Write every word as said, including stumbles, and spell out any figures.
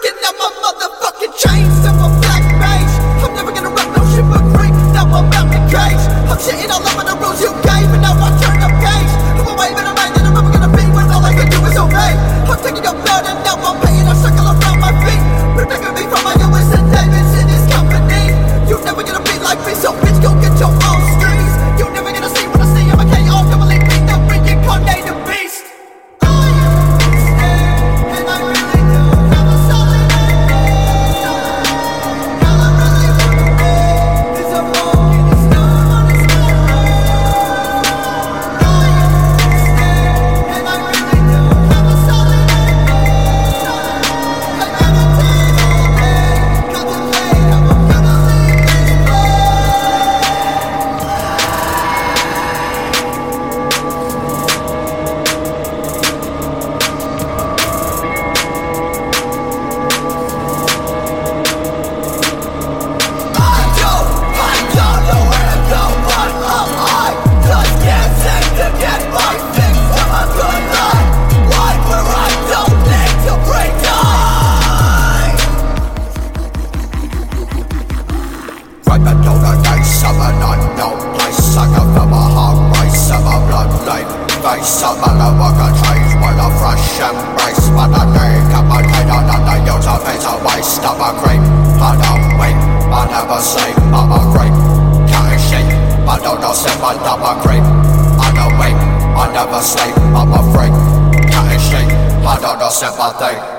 breaking out my motherfucking chains. I'm a black mage. I'm never gonna rap no shit but free. Now I'm out the cage. I'm shitting all over the rules you gave, and now I turn the page. I'm a wave in a mind that I'm never gonna be when all I can do is obey. I'm taking your blood and now I'm paying a circle around my feet. Protecting me from my Lewis and Davis in his company. You're never gonna be like me, so bitch, go get your own streets. You're never gonna see what I see. I'm a K O, double E P, the reincarnated beast. Face up and I walk a change with a fresh embrace. But I think I'm a kid on the use of it's a waste of a creep. I don't wait, I never sleep, I'm a creep. Can't sheep, I don't know if I'm a creep. I don't wait, I never sleep, I'm a freak. Can't sheep, I don't know sympathy.